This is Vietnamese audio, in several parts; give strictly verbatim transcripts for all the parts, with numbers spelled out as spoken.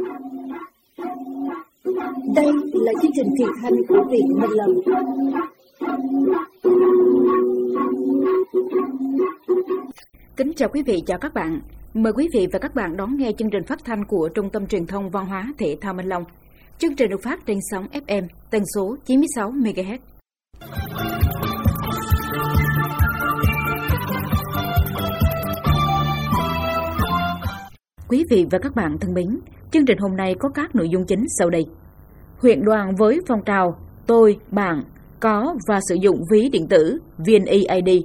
Đây là chương trình truyền thanh của Viện Minh Long. Kính chào quý vị, chào các bạn. Mời quý vị và các bạn đón nghe chương trình phát thanh của Trung tâm Truyền thông Văn hóa Thể thao Minh Long. Chương trình được phát trên sóng ép em tần số chín mươi sáu mê ga héc. Quý vị và các bạn thân mến, chương trình hôm nay có các nội dung chính sau đây. Huyện đoàn với phong trào tôi, bạn có và sử dụng ví điện tử vê en e i đê.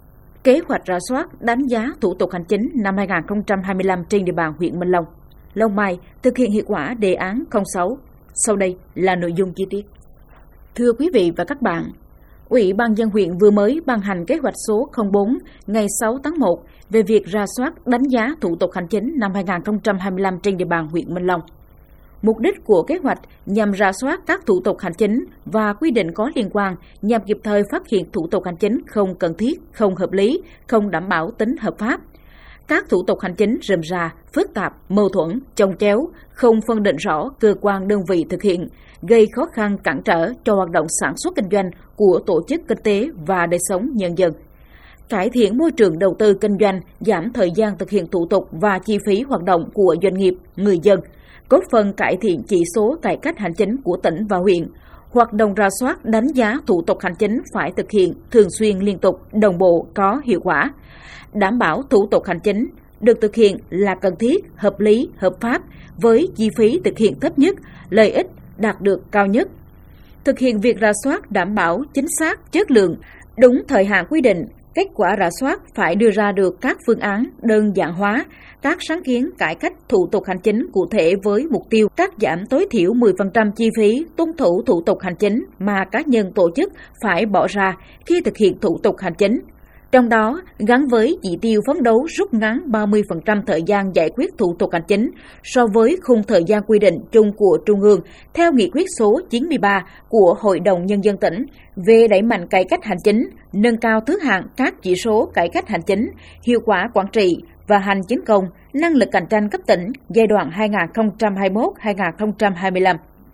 Kế hoạch rà soát đánh giá thủ tục hành chính năm hai nghìn không trăm hai mươi lăm trên địa bàn huyện Minh Long. Long Mai thực hiện hiệu quả đề án không sáu. Sau đây là nội dung chi tiết. Thưa quý vị và các bạn, Ủy ban nhân dân huyện vừa mới ban hành kế hoạch số không bốn ngày sáu tháng một về việc rà soát đánh giá thủ tục hành chính năm hai nghìn không trăm hai mươi lăm trên địa bàn huyện Minh Long. Mục đích của kế hoạch nhằm rà soát các thủ tục hành chính và quy định có liên quan nhằm kịp thời phát hiện thủ tục hành chính không cần thiết, không hợp lý, không đảm bảo tính hợp pháp. Các thủ tục hành chính rườm rà, phức tạp, mâu thuẫn, chồng chéo, không phân định rõ cơ quan đơn vị thực hiện, gây khó khăn cản trở cho hoạt động sản xuất kinh doanh của tổ chức kinh tế và đời sống nhân dân. Cải thiện môi trường đầu tư kinh doanh, giảm thời gian thực hiện thủ tục và chi phí hoạt động của doanh nghiệp, người dân, góp phần cải thiện chỉ số cải cách hành chính của tỉnh và huyện. Hoạt động rà soát đánh giá thủ tục hành chính phải thực hiện thường xuyên, liên tục, đồng bộ, có hiệu quả. Đảm bảo thủ tục hành chính được thực hiện là cần thiết, hợp lý, hợp pháp với chi phí thực hiện thấp nhất, lợi ích đạt được cao nhất. Thực hiện việc rà soát đảm bảo chính xác, chất lượng, đúng thời hạn quy định. Kết quả rà soát phải đưa ra được các phương án đơn giản hóa, các sáng kiến cải cách thủ tục hành chính cụ thể với mục tiêu cắt giảm tối thiểu mười phần trăm chi phí tuân thủ thủ tục hành chính mà cá nhân tổ chức phải bỏ ra khi thực hiện thủ tục hành chính. Trong đó, gắn với chỉ tiêu phấn đấu rút ngắn ba mươi phần trăm thời gian giải quyết thủ tục hành chính so với khung thời gian quy định chung của Trung ương theo nghị quyết số chín mươi ba của Hội đồng Nhân dân tỉnh về đẩy mạnh cải cách hành chính, nâng cao thứ hạng các chỉ số cải cách hành chính, hiệu quả quản trị và hành chính công, năng lực cạnh tranh cấp tỉnh giai đoạn hai nghìn không trăm hai mươi mốt đến hai nghìn không trăm hai mươi lăm.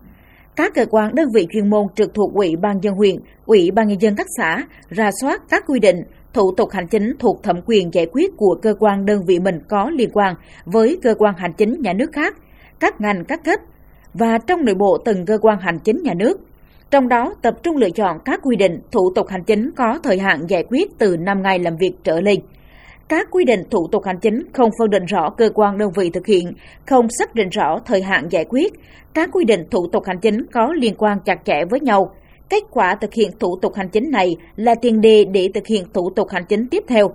Các cơ quan đơn vị chuyên môn trực thuộc Ủy ban nhân dân huyện, Ủy ban nhân dân các xã rà soát các quy định, thủ tục hành chính thuộc thẩm quyền giải quyết của cơ quan đơn vị mình có liên quan với cơ quan hành chính nhà nước khác, các ngành các cấp và trong nội bộ từng cơ quan hành chính nhà nước. Trong đó tập trung lựa chọn các quy định thủ tục hành chính có thời hạn giải quyết từ năm ngày làm việc trở lên. Các quy định thủ tục hành chính không phân định rõ cơ quan đơn vị thực hiện, không xác định rõ thời hạn giải quyết. Các quy định thủ tục hành chính có liên quan chặt chẽ với nhau. Kết quả thực hiện thủ tục hành chính này là tiền đề để thực hiện thủ tục hành chính tiếp theo.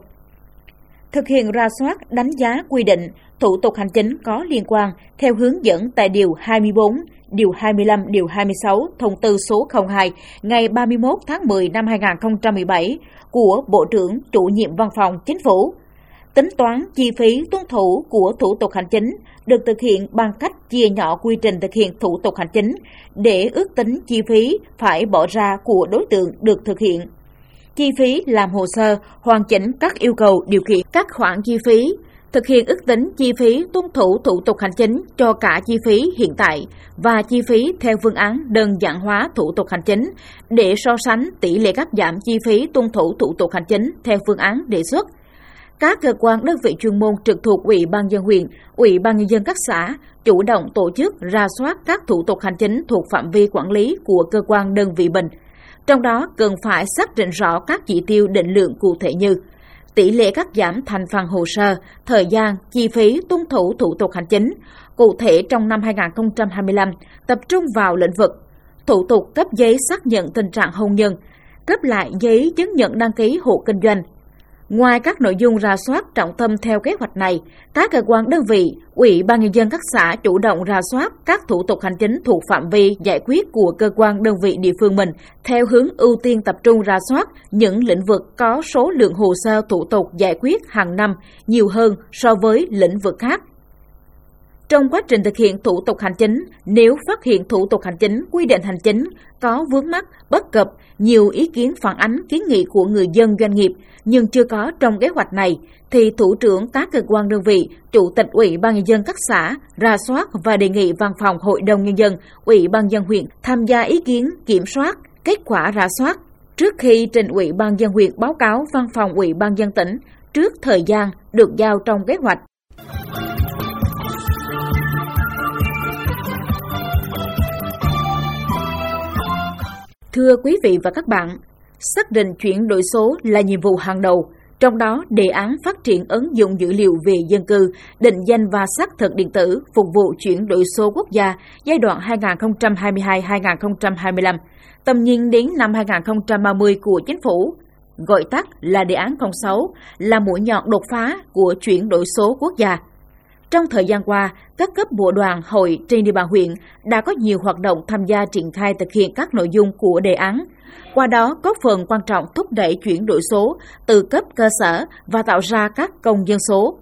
Thực hiện rà soát, đánh giá quy định thủ tục hành chính có liên quan theo hướng dẫn tại Điều hai mươi bốn, Điều hai mươi lăm, Điều hai mươi sáu Thông tư số không hai ngày ba mươi mốt tháng mười năm hai nghìn không trăm mười bảy của Bộ trưởng Chủ nhiệm Văn phòng Chính phủ. Tính toán chi phí tuân thủ của thủ tục hành chính được thực hiện bằng cách chia nhỏ quy trình thực hiện thủ tục hành chính để ước tính chi phí phải bỏ ra của đối tượng được thực hiện. Chi phí làm hồ sơ, hoàn chỉnh các yêu cầu điều kiện các khoản chi phí, thực hiện ước tính chi phí tuân thủ thủ tục hành chính cho cả chi phí hiện tại và chi phí theo phương án đơn giản hóa thủ tục hành chính để so sánh tỷ lệ cắt giảm chi phí tuân thủ thủ tục hành chính theo phương án đề xuất. Các cơ quan đơn vị chuyên môn trực thuộc Ủy ban nhân dân huyện, Ủy ban nhân dân các xã chủ động tổ chức rà soát các thủ tục hành chính thuộc phạm vi quản lý của cơ quan đơn vị mình. Trong đó cần phải xác định rõ các chỉ tiêu định lượng cụ thể như tỷ lệ cắt giảm thành phần hồ sơ, thời gian, chi phí tuân thủ thủ tục hành chính. Cụ thể trong năm hai nghìn không trăm hai mươi lăm, tập trung vào lĩnh vực thủ tục cấp giấy xác nhận tình trạng hôn nhân, cấp lại giấy chứng nhận đăng ký hộ kinh doanh. Ngoài các nội dung rà soát trọng tâm theo kế hoạch này, các cơ quan đơn vị, Ủy ban nhân dân các xã chủ động rà soát các thủ tục hành chính thuộc phạm vi giải quyết của cơ quan đơn vị địa phương mình theo hướng ưu tiên tập trung rà soát những lĩnh vực có số lượng hồ sơ thủ tục giải quyết hàng năm nhiều hơn so với lĩnh vực khác. Trong quá trình thực hiện thủ tục hành chính, nếu phát hiện thủ tục hành chính, quy định hành chính có vướng mắc, bất cập, nhiều ý kiến phản ánh kiến nghị của người dân doanh nghiệp nhưng chưa có trong kế hoạch này, thì thủ trưởng các cơ quan đơn vị, chủ tịch Ủy ban nhân dân các xã rà soát và đề nghị văn phòng Hội đồng nhân dân, Ủy ban nhân dân huyện tham gia ý kiến, kiểm soát kết quả rà soát trước khi trình Ủy ban nhân dân huyện báo cáo văn phòng Ủy ban nhân dân tỉnh trước thời gian được giao trong kế hoạch. Thưa quý vị và các bạn, xác định chuyển đổi số là nhiệm vụ hàng đầu, trong đó đề án phát triển ứng dụng dữ liệu về dân cư, định danh và xác thực điện tử phục vụ chuyển đổi số quốc gia giai đoạn hai nghìn không trăm hai mươi hai đến hai nghìn không trăm hai mươi lăm, tầm nhìn đến năm hai nghìn không trăm ba mươi của Chính phủ, gọi tắt là đề án không sáu, là mũi nhọn đột phá của chuyển đổi số quốc gia. Trong thời gian qua, các cấp bộ đoàn, hội trên địa bàn huyện đã có nhiều hoạt động tham gia triển khai thực hiện các nội dung của đề án. Qua đó, có phần quan trọng thúc đẩy chuyển đổi số từ cấp cơ sở và tạo ra các công dân số.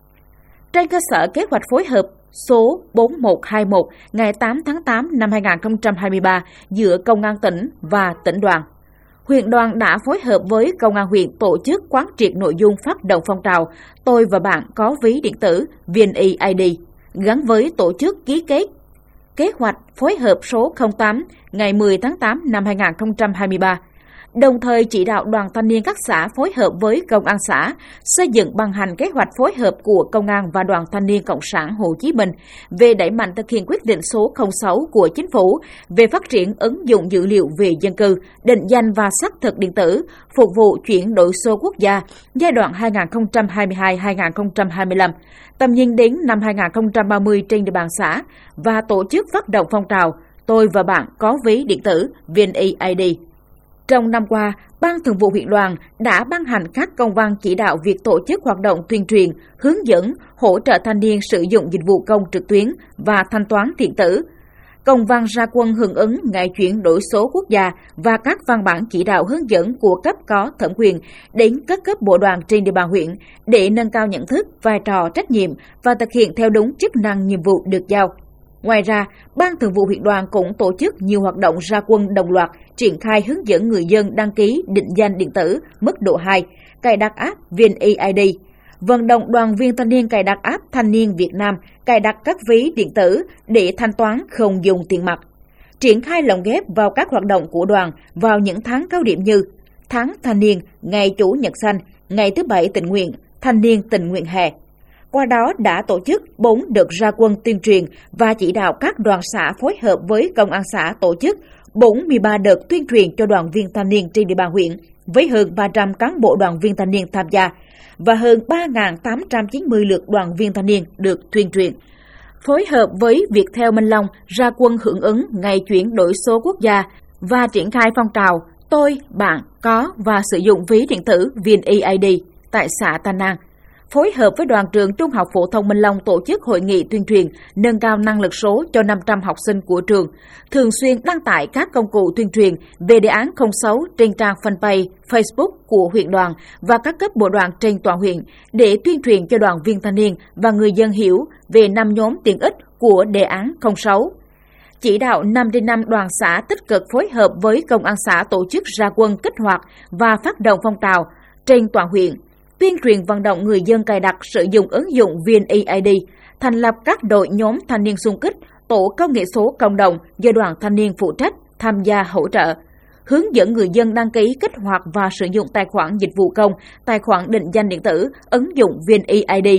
Trên cơ sở kế hoạch phối hợp số bốn một hai mốt ngày tám tháng tám năm hai nghìn không trăm hai mươi ba giữa Công an tỉnh và tỉnh đoàn, huyện đoàn đã phối hợp với Công an huyện tổ chức quán triệt nội dung phát động phong trào Tôi và bạn có ví điện tử vê en e i đê, gắn với tổ chức ký kết kế hoạch phối hợp số không tám ngày mười tháng tám năm hai nghìn không trăm hai mươi ba, đồng thời chỉ đạo đoàn thanh niên các xã phối hợp với Công an xã xây dựng ban hành kế hoạch phối hợp của Công an và Đoàn Thanh niên Cộng sản Hồ Chí Minh về đẩy mạnh thực hiện quyết định số không sáu của Chính phủ về phát triển ứng dụng dữ liệu về dân cư, định danh và xác thực điện tử phục vụ chuyển đổi số quốc gia giai đoạn hai nghìn không trăm hai mươi hai đến hai nghìn không trăm hai mươi lăm, tầm nhìn đến năm hai nghìn không trăm ba mươi trên địa bàn xã và tổ chức phát động phong trào Tôi và bạn có ví điện tử vê en e i đê. Trong năm qua, Ban Thường vụ huyện đoàn đã ban hành các công văn chỉ đạo việc tổ chức hoạt động tuyên truyền, hướng dẫn, hỗ trợ thanh niên sử dụng dịch vụ công trực tuyến và thanh toán điện tử. Công văn ra quân hưởng ứng ngày chuyển đổi số quốc gia và các văn bản chỉ đạo hướng dẫn của cấp có thẩm quyền đến các cấp bộ đoàn trên địa bàn huyện để nâng cao nhận thức, vai trò, trách nhiệm và thực hiện theo đúng chức năng nhiệm vụ được giao. Ngoài ra, Ban Thường vụ huyện đoàn cũng tổ chức nhiều hoạt động ra quân đồng loạt, triển khai hướng dẫn người dân đăng ký định danh điện tử mức độ hai, cài đặt app vê en e i đê, vận động đoàn viên thanh niên cài đặt app Thanh niên Việt Nam, cài đặt các ví điện tử để thanh toán không dùng tiền mặt. Triển khai lồng ghép vào các hoạt động của đoàn vào những tháng cao điểm như tháng thanh niên, ngày Chủ nhật xanh, ngày thứ bảy tình nguyện, thanh niên tình nguyện hè. Qua đó đã tổ chức bốn đợt ra quân tuyên truyền và chỉ đạo các đoàn xã phối hợp với Công an xã tổ chức bốn mươi ba đợt tuyên truyền cho đoàn viên thanh niên trên địa bàn huyện với hơn ba trăm cán bộ đoàn viên thanh niên tham gia và hơn ba nghìn tám trăm chín mươi lượt đoàn viên thanh niên được tuyên truyền. Phối hợp với Viettel Minh Long ra quân hưởng ứng ngày chuyển đổi số quốc gia và triển khai phong trào Tôi, bạn có và sử dụng ví điện tử vê en e i đê tại xã Tân An. Phối hợp với đoàn trường Trung học phổ thông Minh Long tổ chức hội nghị tuyên truyền nâng cao năng lực số cho năm trăm học sinh của trường, thường xuyên đăng tải các công cụ tuyên truyền về đề án không sáu trên trang fanpage Facebook của huyện đoàn và các cấp bộ đoàn trên toàn huyện để tuyên truyền cho đoàn viên thanh niên và người dân hiểu về năm nhóm tiện ích của đề án không sáu. Chỉ đạo năm trên năm đoàn xã tích cực phối hợp với Công an xã tổ chức ra quân kích hoạt và phát động phong trào trên toàn huyện, tuyên truyền vận động người dân cài đặt sử dụng ứng dụng vê en e i đê, thành lập các đội nhóm thanh niên xung kích, tổ công nghệ số cộng đồng do đoàn thanh niên phụ trách tham gia hỗ trợ, hướng dẫn người dân đăng ký kích hoạt và sử dụng tài khoản dịch vụ công, tài khoản định danh điện tử, ứng dụng vê en e i đê.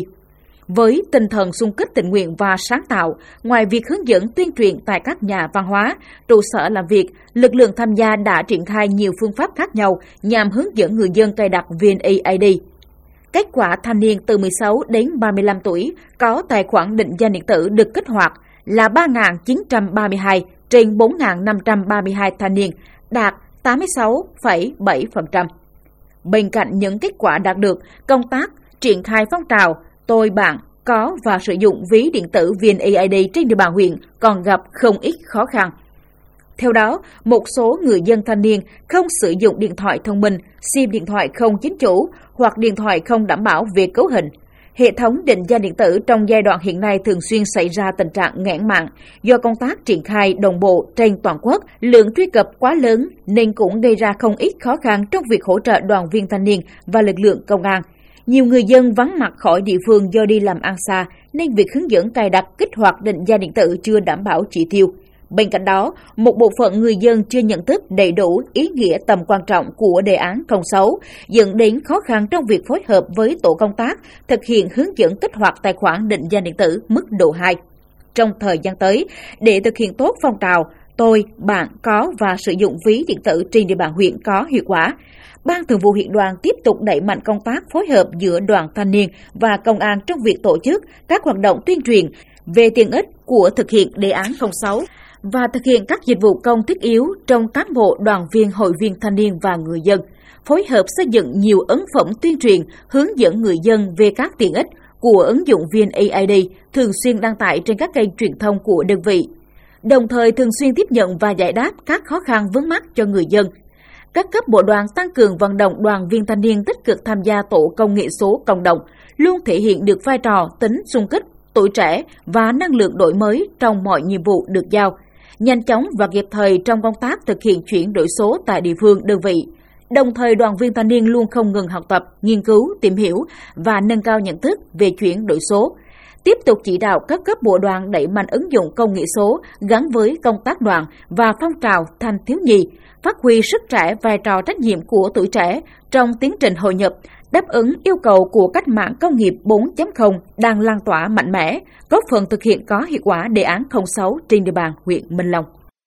Với tinh thần xung kích tình nguyện và sáng tạo, ngoài việc hướng dẫn tuyên truyền tại các nhà văn hóa, trụ sở làm việc, lực lượng tham gia đã triển khai nhiều phương pháp khác nhau nhằm hướng dẫn người dân cài đặt vê en e i đê. Kết quả thanh niên từ mười sáu đến ba mươi lăm tuổi có tài khoản định danh điện tử được kích hoạt là ba nghìn chín trăm ba mươi hai trên bốn nghìn năm trăm ba mươi hai thanh niên, đạt tám mươi sáu phẩy bảy phần trăm. Bên cạnh những kết quả đạt được, công tác triển khai phong trào Tôi bạn có và sử dụng ví điện tử vê en e i đê trên địa bàn huyện còn gặp không ít khó khăn. Theo đó, một số người dân thanh niên không sử dụng điện thoại thông minh, sim điện thoại không chính chủ hoặc điện thoại không đảm bảo về cấu hình. Hệ thống định danh điện tử trong giai đoạn hiện nay thường xuyên xảy ra tình trạng nghẽn mạng do công tác triển khai đồng bộ trên toàn quốc, lượng truy cập quá lớn nên cũng gây ra không ít khó khăn trong việc hỗ trợ đoàn viên thanh niên và lực lượng công an. Nhiều người dân vắng mặt khỏi địa phương do đi làm ăn xa nên việc hướng dẫn cài đặt kích hoạt định danh điện tử chưa đảm bảo chỉ tiêu. Bên cạnh đó, một bộ phận người dân chưa nhận thức đầy đủ ý nghĩa tầm quan trọng của đề án không sáu, dẫn đến khó khăn trong việc phối hợp với tổ công tác thực hiện hướng dẫn kích hoạt tài khoản định danh điện tử mức độ hai. Trong thời gian tới, để thực hiện tốt phong trào tôi, bạn có và sử dụng ví điện tử trên địa bàn huyện có hiệu quả, Ban Thường vụ huyện đoàn tiếp tục đẩy mạnh công tác phối hợp giữa đoàn thanh niên và công an trong việc tổ chức các hoạt động tuyên truyền về tiện ích của thực hiện đề án không sáu và thực hiện các dịch vụ công thiết yếu trong cán bộ, đoàn viên, hội viên thanh niên và người dân, phối hợp xây dựng nhiều ấn phẩm tuyên truyền hướng dẫn người dân về các tiện ích của ứng dụng vê en a i đê thường xuyên đăng tải trên các kênh truyền thông của đơn vị, đồng thời thường xuyên tiếp nhận và giải đáp các khó khăn vướng mắc cho người dân. Các cấp bộ đoàn tăng cường vận động đoàn viên thanh niên tích cực tham gia tổ công nghệ số cộng đồng, luôn thể hiện được vai trò tính xung kích, tuổi trẻ và năng lượng đổi mới trong mọi nhiệm vụ được giao, nhanh chóng và kịp thời trong công tác thực hiện chuyển đổi số tại địa phương đơn vị. Đồng thời, đoàn viên thanh niên luôn không ngừng học tập, nghiên cứu, tìm hiểu và nâng cao nhận thức về chuyển đổi số. Tiếp tục chỉ đạo các cấp bộ đoàn đẩy mạnh ứng dụng công nghệ số gắn với công tác đoàn và phong trào thanh thiếu nhi, phát huy sức trẻ, vai trò trách nhiệm của tuổi trẻ trong tiến trình hội nhập, đáp ứng yêu cầu của cách mạng công nghiệp bốn chấm không đang lan tỏa mạnh mẽ, góp phần thực hiện có hiệu quả đề án không sáu trên địa bàn huyện Minh Long.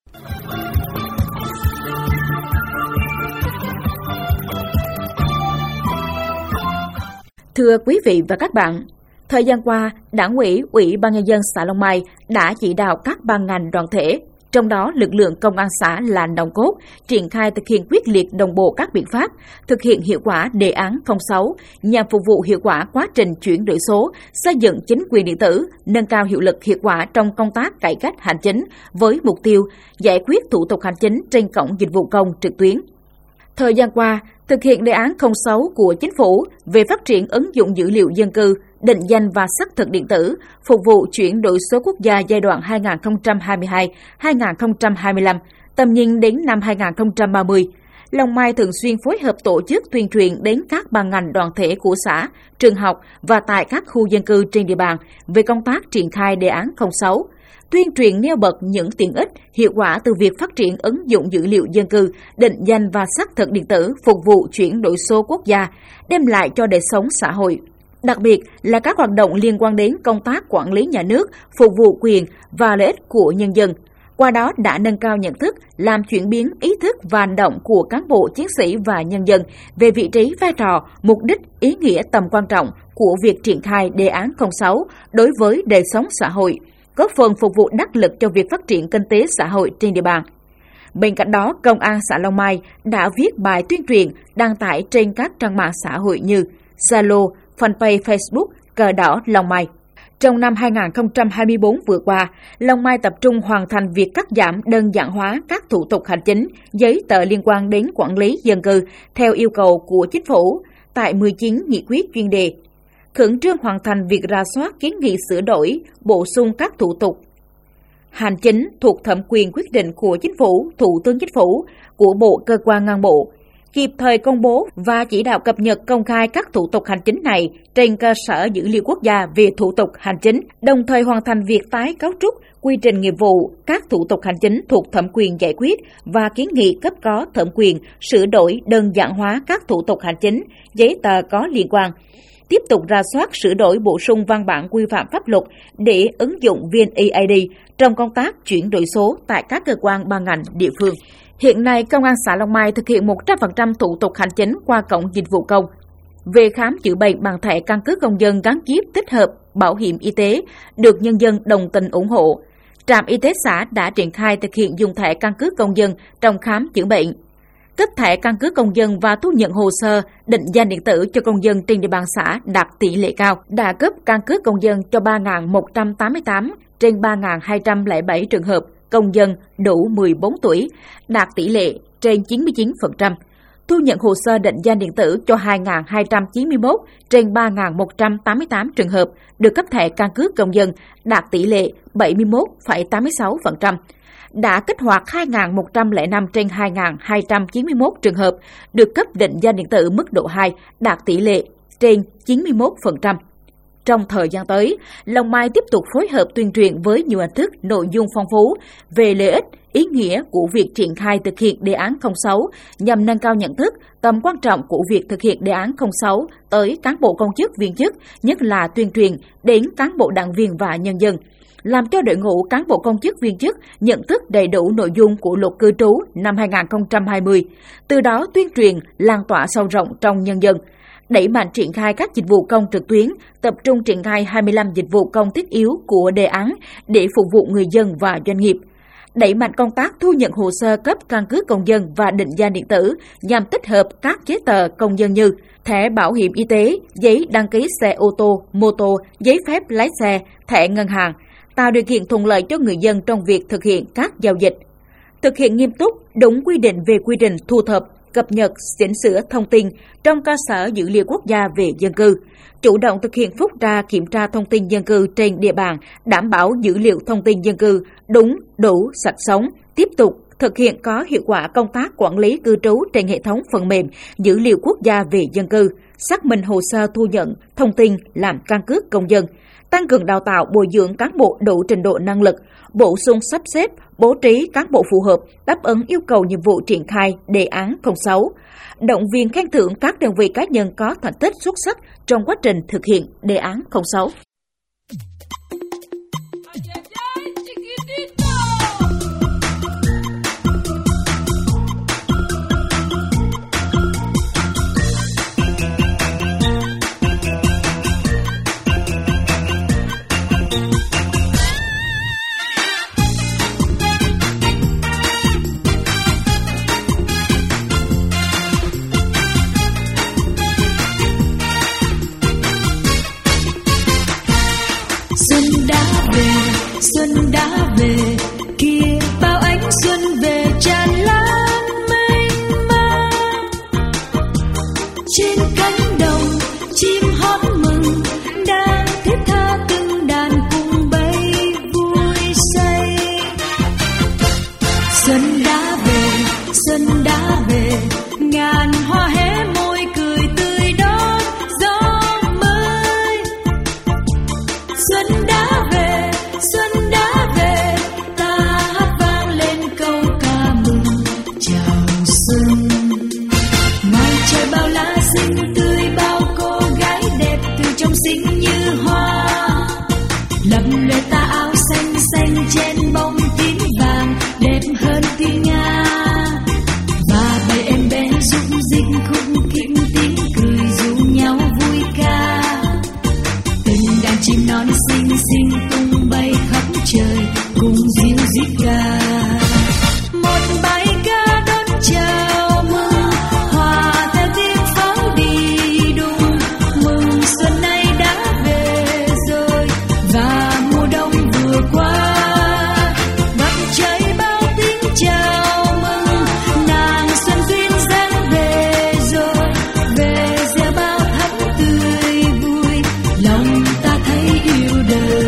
Thưa quý vị và các bạn, thời gian qua, Đảng ủy, Ủy ban Nhân dân xã Long Mai đã chỉ đạo các ban ngành đoàn thể, trong đó lực lượng công an xã là nòng cốt, triển khai thực hiện quyết liệt đồng bộ các biện pháp, thực hiện hiệu quả đề án không sáu nhằm phục vụ hiệu quả quá trình chuyển đổi số, xây dựng chính quyền điện tử, nâng cao hiệu lực hiệu quả trong công tác cải cách hành chính với mục tiêu giải quyết thủ tục hành chính trên cổng dịch vụ công trực tuyến. Thời gian qua, thực hiện đề án không sáu của Chính phủ về phát triển ứng dụng dữ liệu dân cư, định danh và xác thực điện tử, phục vụ chuyển đổi số quốc gia giai đoạn hai nghìn không trăm hai mươi hai đến hai nghìn không trăm hai mươi lăm, tầm nhìn đến năm hai nghìn không trăm ba mươi. Long Mai thường xuyên phối hợp tổ chức tuyên truyền đến các ban ngành đoàn thể của xã, trường học và tại các khu dân cư trên địa bàn về công tác triển khai đề án không sáu. Tuyên truyền nêu bật những tiện ích, hiệu quả từ việc phát triển ứng dụng dữ liệu dân cư, định danh và xác thực điện tử phục vụ chuyển đổi số quốc gia, đem lại cho đời sống xã hội. Đặc biệt là các hoạt động liên quan đến công tác quản lý nhà nước, phục vụ quyền và lợi ích của nhân dân. Qua đó đã nâng cao nhận thức, làm chuyển biến ý thức và hành động của cán bộ, chiến sĩ và nhân dân về vị trí, vai trò, mục đích, ý nghĩa tầm quan trọng của việc triển khai đề án không sáu đối với đời sống xã hội, góp phần phục vụ đắc lực cho việc phát triển kinh tế xã hội trên địa bàn. Bên cạnh đó, Công an xã Long Mai đã viết bài tuyên truyền đăng tải trên các trang mạng xã hội như Zalo, fanpage Facebook, Cờ Đỏ Long Mai. Trong năm hai nghìn không trăm hai mươi tư vừa qua, Long Mai tập trung hoàn thành việc cắt giảm đơn giản hóa các thủ tục hành chính, giấy tờ liên quan đến quản lý dân cư theo yêu cầu của Chính phủ tại mười chín nghị quyết chuyên đề. Khẩn trương hoàn thành việc rà soát, kiến nghị sửa đổi, bổ sung các thủ tục hành chính thuộc thẩm quyền quyết định của Chính phủ, Thủ tướng Chính phủ, của bộ cơ quan ngang bộ, kịp thời công bố và chỉ đạo cập nhật công khai các thủ tục hành chính này trên cơ sở dữ liệu quốc gia về thủ tục hành chính, đồng thời hoàn thành việc tái cấu trúc quy trình nghiệp vụ các thủ tục hành chính thuộc thẩm quyền giải quyết và kiến nghị cấp có thẩm quyền sửa đổi, đơn giản hóa các thủ tục hành chính, giấy tờ có liên quan. Tiếp tục rà soát, sửa đổi, bổ sung văn bản quy phạm pháp luật để ứng dụng vê en a i đê trong công tác chuyển đổi số tại các cơ quan ban ngành địa phương. Hiện nay, Công an xã Long Mai thực hiện một trăm phần trăm thủ tục hành chính qua cổng dịch vụ công. Về khám chữa bệnh bằng thẻ căn cước công dân gắn chip tích hợp bảo hiểm y tế được nhân dân đồng tình ủng hộ. Trạm y tế xã đã triển khai thực hiện dùng thẻ căn cước công dân trong khám chữa bệnh. Cấp thẻ căn cước công dân và thu nhận hồ sơ định danh điện tử cho công dân trên địa bàn xã đạt tỷ lệ cao, đã cấp căn cước công dân cho ba nghìn một trăm tám mươi tám trên ba nghìn hai trăm lẻ bảy trường hợp công dân đủ mười bốn tuổi, đạt tỷ lệ trên chín mươi chín phần trăm. thu nhận hồ sơ định danh điện tử cho hai nghìn hai trăm chín mươi mốt trên ba nghìn một trăm tám mươi tám trường hợp được cấp thẻ căn cước công dân, đạt tỷ lệ bảy mươi mốt phẩy tám mươi sáu phần trăm. Đã kích hoạt hai nghìn một trăm lẻ năm trên hai nghìn hai trăm chín mươi mốt trường hợp được cấp định danh điện tử mức độ hai, đạt tỷ lệ trên chín mươi mốt phần trăm. Trong thời gian tới, Long Mai tiếp tục phối hợp tuyên truyền với nhiều hình thức nội dung phong phú về lợi ích, ý nghĩa của việc triển khai thực hiện đề án không sáu nhằm nâng cao nhận thức, tầm quan trọng của việc thực hiện đề án không sáu tới cán bộ công chức viên chức, nhất là tuyên truyền đến cán bộ đảng viên và nhân dân, làm cho đội ngũ cán bộ công chức viên chức nhận thức đầy đủ nội dung của Luật cư trú năm hai nghìn không trăm hai mươi, từ đó tuyên truyền lan tỏa sâu rộng trong nhân dân. Đẩy mạnh triển khai các dịch vụ công trực tuyến, tập trung triển khai hai mươi lăm dịch vụ công thiết yếu của đề án để phục vụ người dân và doanh nghiệp. Đẩy mạnh công tác thu nhận hồ sơ cấp căn cước công dân và định danh điện tử nhằm tích hợp các giấy tờ công dân như thẻ bảo hiểm y tế, giấy đăng ký xe ô tô, mô tô, giấy phép lái xe, thẻ ngân hàng, tạo điều kiện thuận lợi cho người dân trong việc thực hiện các giao dịch. Thực hiện nghiêm túc, đúng quy định về quy trình thu thập, cập nhật, chỉnh sửa thông tin trong cơ sở dữ liệu quốc gia về dân cư, chủ động thực hiện phúc tra kiểm tra thông tin dân cư trên địa bàn, đảm bảo dữ liệu thông tin dân cư đúng, đủ, sạch sống, tiếp tục thực hiện có hiệu quả công tác quản lý cư trú trên hệ thống phần mềm dữ liệu quốc gia về dân cư, xác minh hồ sơ thu nhận thông tin làm căn cước công dân, tăng cường đào tạo bồi dưỡng cán bộ đủ trình độ năng lực, bổ sung sắp xếp, bố trí cán bộ phù hợp đáp ứng yêu cầu nhiệm vụ triển khai đề án không sáu, động viên khen thưởng các đơn vị cá nhân có thành tích xuất sắc trong quá trình thực hiện đề án không sáu. Xuân đã về, kia bao ánh xuân về tràn lan mênh mang. Trên cánh đồng chim hót mừng, đang thiết tha từng đàn cùng bay vui say. Xuân đã về, xuân đã về, ngàn hoa hé môi cười tươi đón gió mới. Xuân đã về, xuân đã về, ta hát vang lên câu ca mừng chào xuân. Ngoài trời bao lá xinh tươi, bao cô gái đẹp từ trong xinh như hoa, lấp lóe tà áo xanh xanh trên bông tím vàng đẹp hơn thiên nga. Và bầy em bé rung rinh khúc khỉnh tiếng cười rủ nhau vui ca. Từng đàn chim non xinh xinh tung bay khắp trời cùng ríu rít ca. Một bài ca đón chào mừng, hòa theo tiếng pháo đi đùng, mừng xuân nay đã về rồi và mùa đông vừa qua. Mặt trời bao tiếng chào mừng, nàng xuân duyên dáng về rồi, về gieo bao thắm tươi vui, lòng ta thấy yêu đời.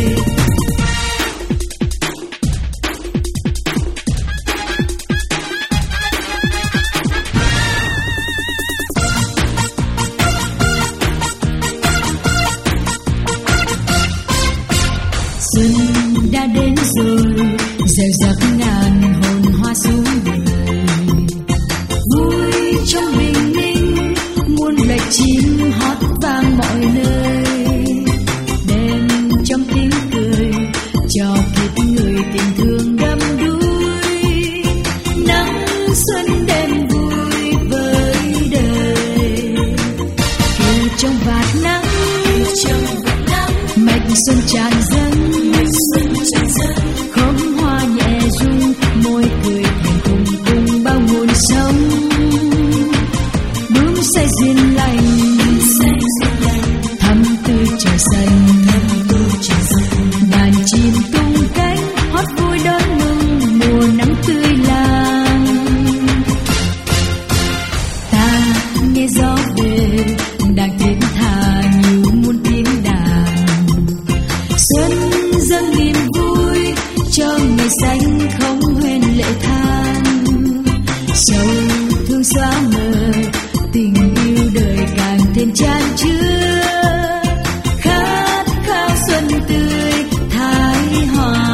Xuân đã đến rồi, reo rạc ngàn hồn hoa xuống đời. Vui trong bình minh, muôn lệch chim hót vang mọi nơi. Đêm trong tiếng cười, cho kịp người tình thương đắm đuối. Nắng xuân đêm vui với đời. Kiều trong vạt nắng, mạch xuân tràn dâng. Khóm hoa nhẹ rung, môi cười thành cùng cùng bao nguồn sống. Bướm say duyên lành, thắm tươi trời xanh. Đàn chim tung cánh hót vui xanh không hoen lệ than, sầu thương xóa mờ, tình yêu đời càng thêm chan chứa, khát khao xuân tươi thái hòa.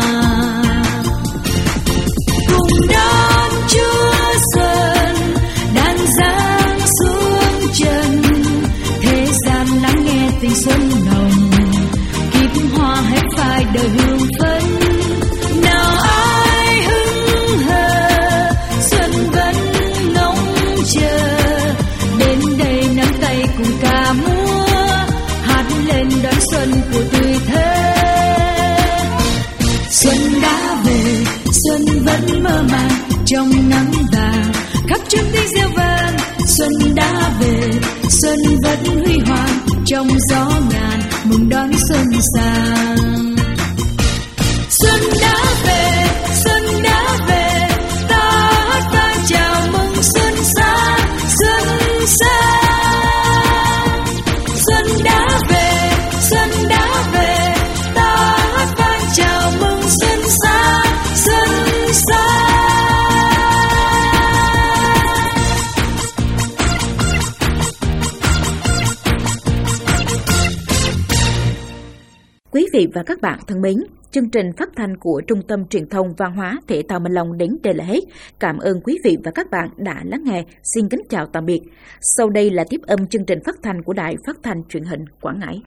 Cùng đón Chúa xuân đang giáng xuống trần, thế gian lắng nghe tình xuân nồng, kíp hoa hết phai đời hương phấn. Nào ai hững hờ xuân vẫn ngóng chờ, đến đây nắm tay cùng ca múa, hát lên đón xuân của tuổi thơ. Xuân đã về, xuân vẫn mơ màng trong nắng vàng, khắp chốn tiếng reo vang. Xuân đã về, xuân vẫn huy hoàng trong gió ngàn, mừng đón xuân sang. Xuân đã về, xuân đã về, ta hát vang chào mừng xuân sang, xuân sang. Xuân đã về, xuân đã về, ta hát vang chào mừng xuân sang, xuân sang. Quý vị và các bạn thân mến, chương trình phát thanh của Trung tâm Truyền thông Văn hóa Thể thao Minh Long đến đây là hết. Cảm ơn quý vị và các bạn đã lắng nghe. Xin kính chào tạm biệt. Sau đây là tiếp âm chương trình phát thanh của Đài Phát thanh Truyền hình Quảng Ngãi.